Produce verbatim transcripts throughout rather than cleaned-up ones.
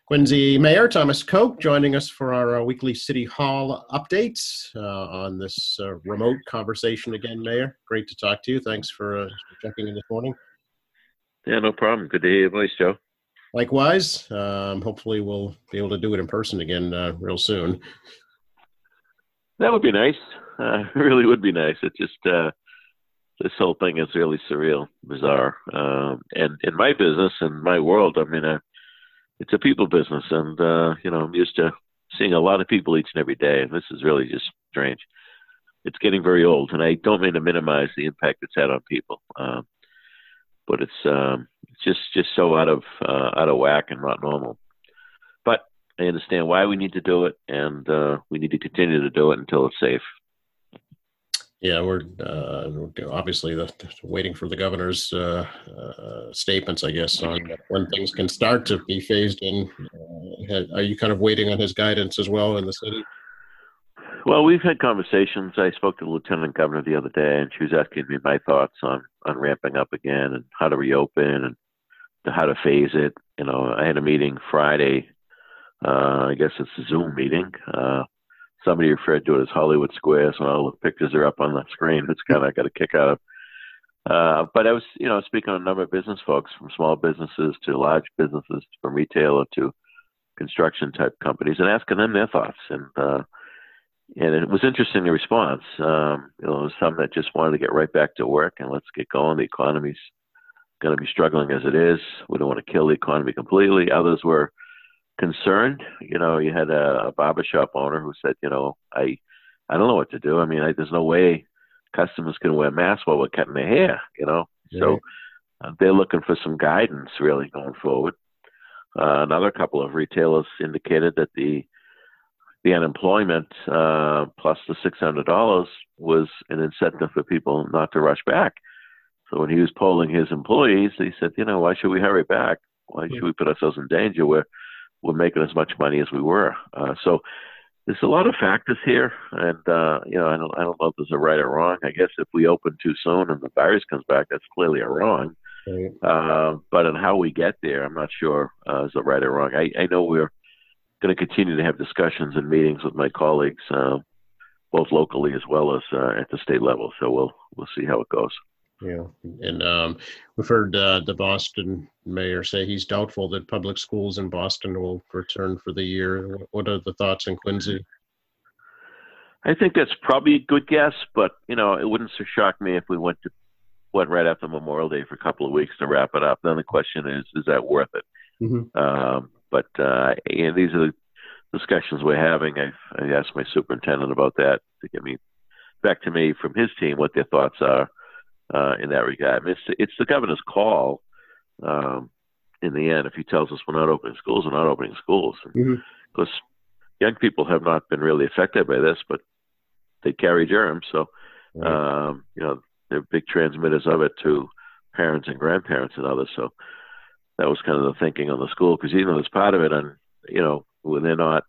Quincy Mayor Thomas Koch joining us for our uh, weekly City Hall updates uh, on this uh, remote conversation again, Mayor. Great to talk to you. Thanks for uh, checking in this morning. Yeah, no problem. Good to hear your voice, Joe. Likewise. Um, hopefully we'll be able to do it in person again uh, real soon. That would be nice. Uh, it really would be nice. It just, uh, this whole thing is really surreal, bizarre. Um, and in my business and my world, I mean, uh, it's a people business, and uh, you know, I'm used to seeing a lot of people each and every day, and this is really just strange. It's getting very old, and I don't mean to minimize the impact it's had on people, um, but it's um, it's just just so out of uh, out of whack and not normal. But I understand why we need to do it, and uh, we need to continue to do it until it's safe. Yeah, we're uh, obviously the, waiting for the governor's uh, uh, statements, I guess, on when things can start to be phased in. Uh, are you kind of waiting on his guidance as well in the city? Well, we've had conversations. I spoke to the lieutenant governor the other day, and she was asking me my thoughts on, on ramping up again and how to reopen and how to phase it. You know, I had a meeting Friday. Uh, I guess it's a Zoom meeting. Uh, Somebody referred to it as Hollywood Square, so all the pictures are up on the screen. It's kind of got a kick out of. Uh, but I was, you know, speaking to a number of business folks, from small businesses to large businesses, from retailer to construction type companies, and asking them their thoughts. And uh, and it was interesting, the response. Um, you know, some that just wanted to get right back to work and let's get going. The economy's going to be struggling as it is. We don't want to kill the economy completely. Others were concerned. You know, you had a, a barbershop owner who said, you know, I, I don't know what to do. I mean, I, there's no way customers can wear masks while we're cutting their hair, you know? Yeah. So uh, they're looking for some guidance really going forward. Uh, another couple of retailers indicated that the, the unemployment uh, plus the six hundred dollars was an incentive for people not to rush back. So when he was polling his employees, he said, you know, why should we hurry back? Why should we put ourselves in danger? We're we're making as much money as we were. Uh, so there's a lot of factors here. And, uh, you know, I don't, I don't know if there's a right or wrong. I guess if we open too soon and the virus comes back, that's clearly a wrong. Right. Uh, but on how we get there, I'm not sure uh, is a right or wrong. I, I know we're going to continue to have discussions and meetings with my colleagues, uh, both locally as well as uh, at the state level. So we'll, we'll see how it goes. Yeah, and um, we've heard uh, the Boston mayor say he's doubtful that public schools in Boston will return for the year. What are the thoughts in Quincy? I think that's probably a good guess, but you know, it wouldn't shock me if we went to went right after Memorial Day for a couple of weeks to wrap it up. Then the question is, is that worth it? Mm-hmm. Um, but uh, you know, these are the discussions we're having. I, I asked my superintendent about that to get me back to me from his team what their thoughts are. Uh, in that regard, I mean, it's, it's the governor's call. Um, in the end, if he tells us we're not opening schools, we're not opening schools. Mm-hmm. Because young people have not been really affected by this, but they carry germs, so right. um, you know they're big transmitters of it to parents and grandparents and others. So that was kind of the thinking on the school, because even though there's part of it, and you know when they're not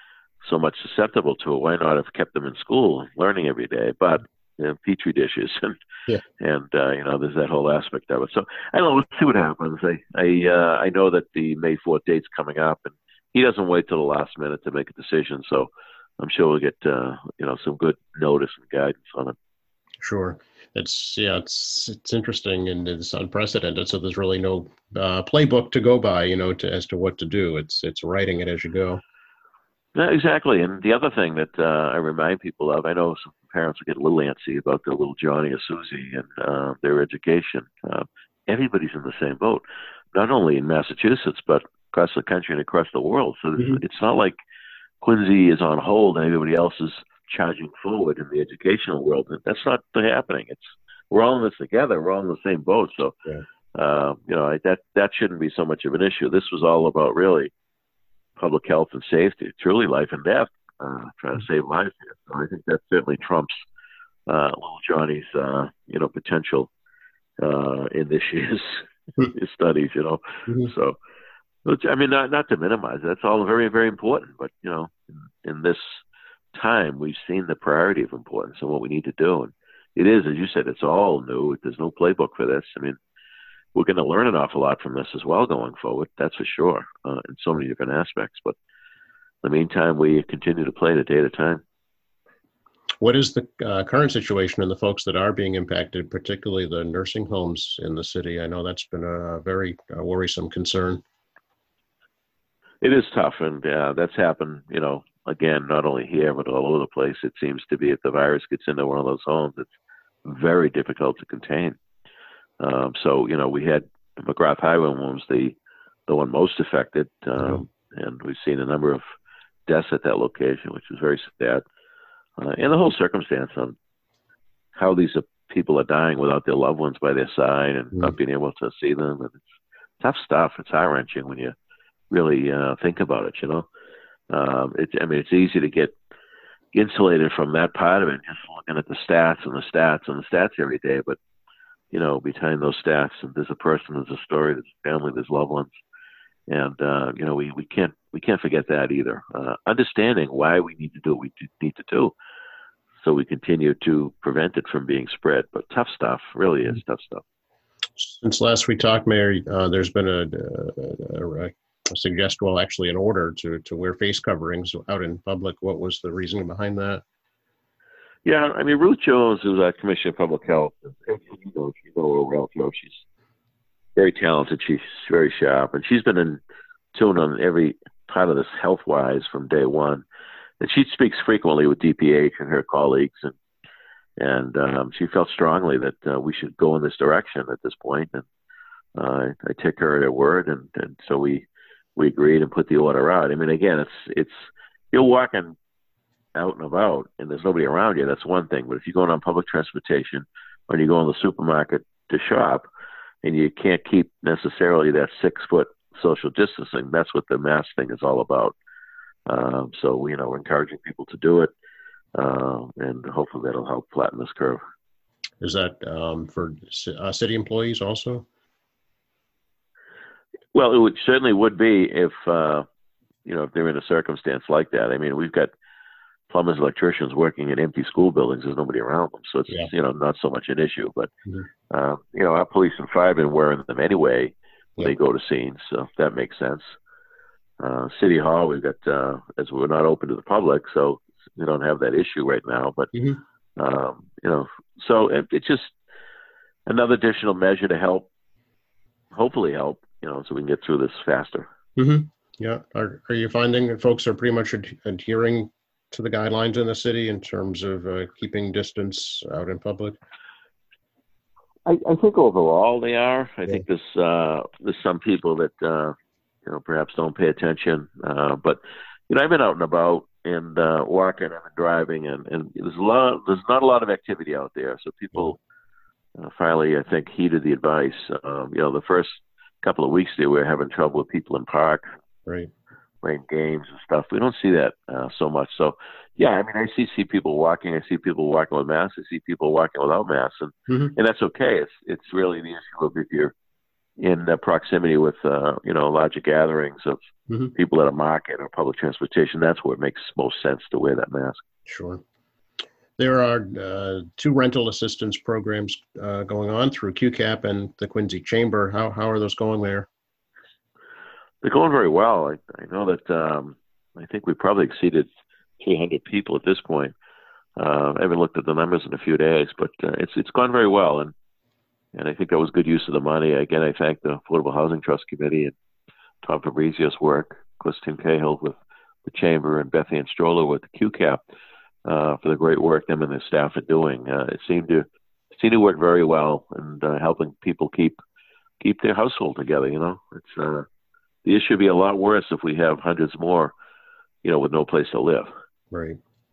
so much susceptible to it, why not have kept them in school learning every day? But you know, petri dishes and yeah. and uh, you know there's that whole aspect of it. So I don't know. Let's see what happens. I I, uh, I know that the May fourth date's coming up, and he doesn't wait till the last minute to make a decision. So I'm sure we'll get uh, you know some good notice and guidance on it. Sure, it's yeah, it's it's interesting and it's unprecedented. So there's really no uh, playbook to go by, you know, to, as to what to do. It's it's writing it as you go. Yeah, exactly. And the other thing that uh, I remind people of, I know some parents will get a little antsy about their little Johnny or Susie and uh, their education. Uh, everybody's in the same boat, not only in Massachusetts, but across the country and across the world. So mm-hmm. it's not like Quincy is on hold and everybody else is charging forward in the educational world. That's not happening. It's we're all in this together. We're all in the same boat. So, yeah. uh, you know, that that shouldn't be so much of an issue. This was all about really public health and safety, truly life and death, uh, trying to save lives here. So I think that certainly trumps uh, little Johnny's, uh, you know, potential uh, in this year's his studies, you know. Mm-hmm. So, I mean, not not to minimize it. That's all very, very important. But, you know, in, in this time, we've seen the priority of importance and what we need to do. And it is, as you said, it's all new. There's no playbook for this. I mean, we're going to learn an awful lot from this as well going forward. That's for sure, uh, in so many different aspects. But in the meantime, we continue to play it a day at a time. What is the uh, current situation in the folks that are being impacted, particularly the nursing homes in the city? I know that's been a very uh, worrisome concern. It is tough, and uh, that's happened, you know, again, not only here, but all over the place. It seems to be if the virus gets into one of those homes, it's very difficult to contain. Um, so, you know, we had McGrath Highway was the, the one most affected, um, mm-hmm. and we've seen a number of deaths at that location, which is very sad. Uh, and the whole circumstance on how these uh, people are dying without their loved ones by their side and mm-hmm. not being able to see them. And it's tough stuff. It's heart-wrenching when you really uh, think about it, you know. Um, it's, I mean, it's easy to get insulated from that part of it, just looking at the stats and the stats and the stats every day. But, you know, behind those stats, and there's a person, there's a story, there's a family, there's loved ones. And, uh, you know, we, we can't we can't forget that either. Uh, understanding why we need to do what we do, need to do so we continue to prevent it from being spread. But tough stuff, really is tough stuff. Since last we talked, Mayor, uh, there's been a, a, a suggest, well, actually an order to, to wear face coverings out in public. What was the reasoning behind that? Yeah, I mean, Ruth Jones, who's our Commissioner of Public Health, you know, you know her well, you know, she's very talented. She's very sharp, and she's been in tune on every part of this health-wise from day one. And she speaks frequently with D P H and her colleagues, and and um, she felt strongly that uh, we should go in this direction at this point. And uh, I took her at her word, and, and so we we agreed and put the order out. I mean, again, it's it's you're walking out and about, and there's nobody around you. That's one thing. But if you're going on public transportation, or you go in the supermarket to shop, and you can't keep necessarily that six foot social distancing, that's what the mask thing is all about. Um, so, you know, we're encouraging people to do it, uh, and hopefully that'll help flatten this curve. Is that um, for uh, city employees also? Well, it would, certainly would be if, uh, you know, if they're in a circumstance like that. I mean, we've got plumbers, electricians working in empty school buildings. There's nobody around them. So it's, yeah. you know, not so much an issue. But, mm-hmm. uh, you know, our police and firemen wearing them anyway when yeah. they go to scenes. So that makes sense. Uh, City Hall, we've got, uh, as we're not open to the public, so we don't have that issue right now. But, mm-hmm. um, you know, so it, it's just another additional measure to help, hopefully help, you know, so we can get through this faster. Mm-hmm. Yeah. Are, are you finding that folks are pretty much ad- adhering to the guidelines in the city in terms of uh, keeping distance out in public? I, I think overall they are. I yeah. think there's, uh, there's some people that, uh, you know, perhaps don't pay attention. Uh, but, you know, I've been out and about and uh, walking and driving, and, and there's a lot, there's not a lot of activity out there. So people uh, finally, I think, heeded the advice. Um, you know, the first couple of weeks there, we were having trouble with people in parks, right, playing games and stuff. We don't see that uh, so much. So, yeah, I mean, I see see people walking. I see people walking with masks. I see people walking without masks, and mm-hmm. and that's okay. It's it's really the issue of if you're in uh, proximity with, uh, you know, larger gatherings of mm-hmm. people at a market or public transportation. That's where it makes most sense to wear that mask. Sure. There are uh, two rental assistance programs uh, going on through Q CAP and the Quincy Chamber. How how are those going there? They're going very well. I, I know that um, I think we probably exceeded three hundred people at this point. Uh, I haven't looked at the numbers in a few days, but uh, it's it's gone very well, and and I think that was good use of the money. Again, I thank the Affordable Housing Trust Committee and Tom Fabrizio's work, of course, Tim Cahill with the Chamber, and Beth Ann Stroller with the Q CAP uh, for the great work them and their staff are doing. Uh, it seemed to seemed to work very well, and uh, helping people keep keep their household together. You know, it's uh, the issue would be a lot worse if we have hundreds more, you know, with no place to live. Right.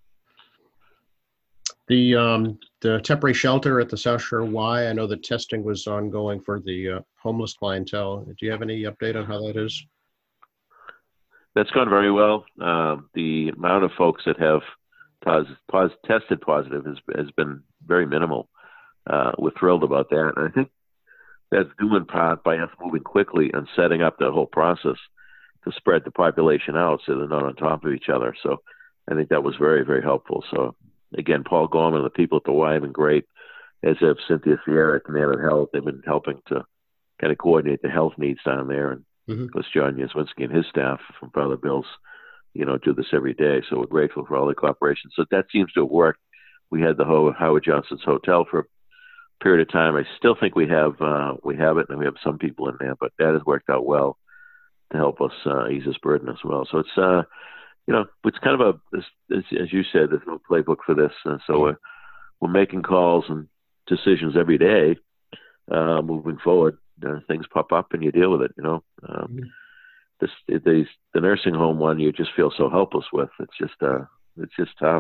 The um, the temporary shelter at the South Shore Y, I know the testing was ongoing for the uh, homeless clientele. Do you have any update on how that is? That's gone very well. Uh, the amount of folks that have pos- pos- tested positive has, has been very minimal. Uh, we're thrilled about that. And I think that's due in part by us moving quickly and setting up that whole process to spread the population out so they're not on top of each other. So I think that was very, very helpful. So again, Paul Gorman and the people at the Y have been great, as have Cynthia Sierra at Command Health. They've been helping to kind of coordinate the health needs down there. And Mm-hmm. of course, John Yaswinski and his staff from Father Bill's, you know, do this every day. So we're grateful for all the cooperation. So that seems to have worked. We had the whole Howard Johnson's Hotel for a period of time. I still think we have uh, we have it, and we have some people in there, but that has worked out well to help us uh, ease this burden as well. So it's uh, you know, it's kind of a, as, as you said, there's no playbook for this. Uh, so we're, we're making calls and decisions every day uh, moving forward. Uh, things pop up and you deal with it, you know. Um, mm-hmm. This, the, the nursing home one, you just feel so helpless with. It's just, uh, it's just tough.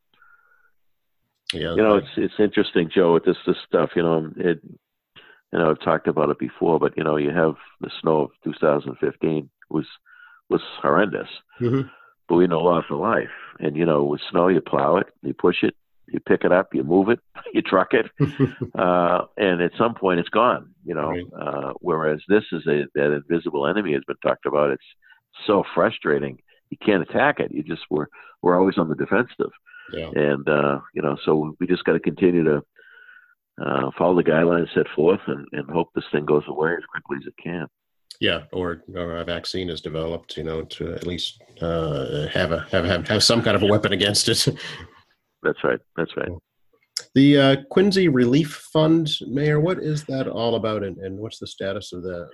Yeah, you know, it's it's interesting, Joe, with this this stuff. You know, it. You know, I've talked about it before, but you know, you have the snow of two thousand fifteen was was horrendous. Mm-hmm. But we know loss of life, and you know, with snow, you plow it, you push it, you pick it up, you move it, you truck it, uh, and at some point, it's gone. You know, right. uh, whereas this is a that invisible enemy has been talked about. It's so frustrating. You can't attack it. You just we're we're always on the defensive. Yeah. And, uh, you know, so we just got to continue to uh, follow the guidelines set forth and, and hope this thing goes away as quickly as it can. Yeah, or, or a vaccine is developed, you know, to at least uh, have a have, have have some kind of a weapon against it. That's right. That's right. The uh, Quincy Relief Fund, Mayor, what is that all about, and, and what's the status of that?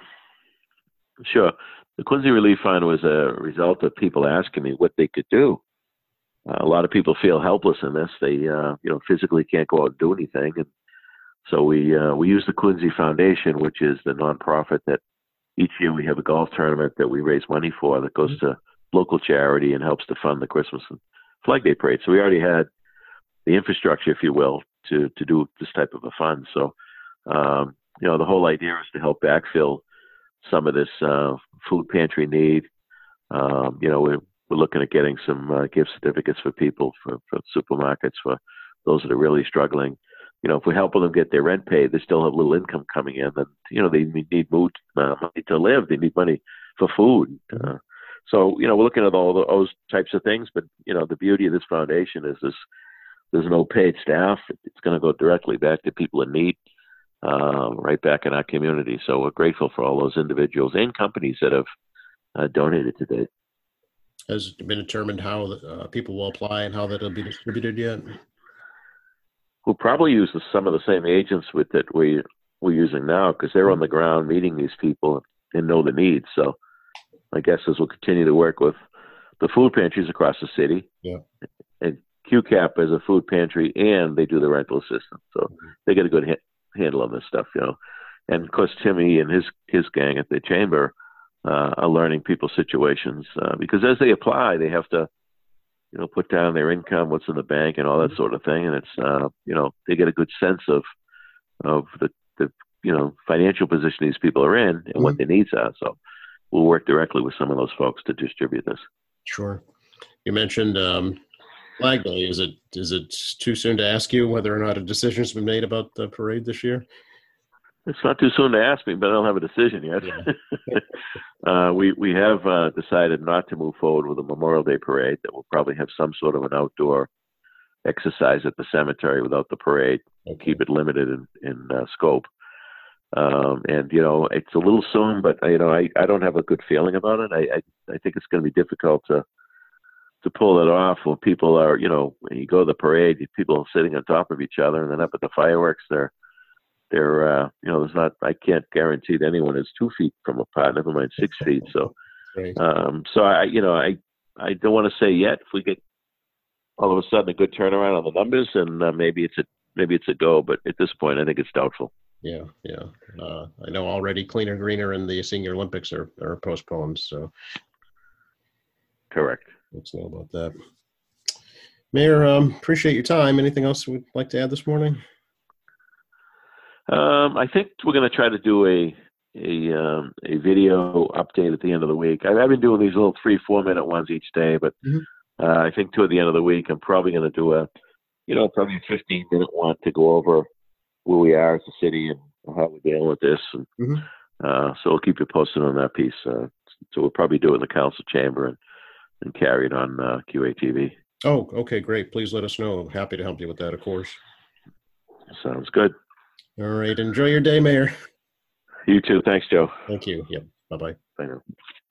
Sure. The Quincy Relief Fund was a result of people asking me what they could do. Uh, a lot of people feel helpless in this. They, uh, you know, physically can't go out and do anything. And so we uh, we use the Quincy Foundation, which is the nonprofit that each year we have a golf tournament that we raise money for that goes to local charity and helps to fund the Christmas and Flag Day parade. So we already had the infrastructure, if you will, to, to do this type of a fund. So, um, you know, the whole idea is to help backfill some of this uh, food pantry need. Um, you know, we're We're looking at getting some uh, gift certificates for people, for, for supermarkets, for those that are really struggling. You know, if we're helping them get their rent paid, they still have little income coming in. And, you know, they need food, uh, money to live. They need money for food. Uh, so, you know, we're looking at all those types of things. But, you know, the beauty of this foundation is this, there's no paid staff. It's going to go directly back to people in need, uh, right back in our community. So we're grateful for all those individuals and companies that have uh, donated to date. Has it been determined how uh, people will apply and how that'll be distributed yet? We'll probably use the, some of the same agents with that we we're using now because they're on the ground meeting these people and know the needs. So my guess is we'll continue to work with the food pantries across the city. Yeah. And Q CAP is a food pantry and they do the rental assistance. So mm-hmm. they get a good ha- handle on this stuff, you know. And of course, Timmy and his his gang at the chamber Uh, are learning people's situations uh, because as they apply, they have to, you know, put down their income, what's in the bank, and all that sort of thing. And it's, uh, you know, they get a good sense of of the, the, you know, financial position these people are in and mm-hmm. what their needs are. So we'll work directly with some of those folks to distribute this. Sure. You mentioned um, Flag Day. Is it is it too soon to ask you whether or not a decision has been made about the parade this year? It's not too soon to ask me, but I don't have a decision yet. Yeah. uh, we we have uh, decided not to move forward with a Memorial Day parade. That we'll probably have some sort of an outdoor exercise at the cemetery without the parade. Okay. Keep it limited in, in uh, scope. Um, and you know, it's a little soon, but you know, I, I don't have a good feeling about it. I I, I think it's going to be difficult to to pull it off when people are, you know, when you go to the parade, people are sitting on top of each other, and then up at the fireworks, they're They're, uh, you know, there's not, I can't guarantee that anyone is two feet from apart, never mind six feet. So, right. um, so I, you know, I, I don't want to say yet if we get all of a sudden a good turnaround on the numbers and uh, maybe it's a, maybe it's a go, but at this point, I think it's doubtful. Yeah. Yeah. Uh, I know already Cleaner Greener and the Senior Olympics are, are postponed. So. Correct. Let's know about that. Mayor, um, appreciate your time. Anything else we'd like to add this morning? Um, I think we're going to try to do a a um, a video update at the end of the week. I've, I've been doing these little three, four minute ones each day, but mm-hmm. uh, I think toward the end of the week, I'm probably going to do a, you know, probably a fifteen minute one to go over where we are as a city and how we're dealing with this. And mm-hmm. uh, so we'll keep you posted on that piece. Uh, so we'll probably do it in the council chamber and, and carry it on uh, Q A T V. Oh, okay, great. Please let us know. Happy to help you with that, of course. Sounds good. All right. Enjoy your day, Mayor. You too. Thanks, Joe. Thank you. Yep. Bye-bye. Bye now.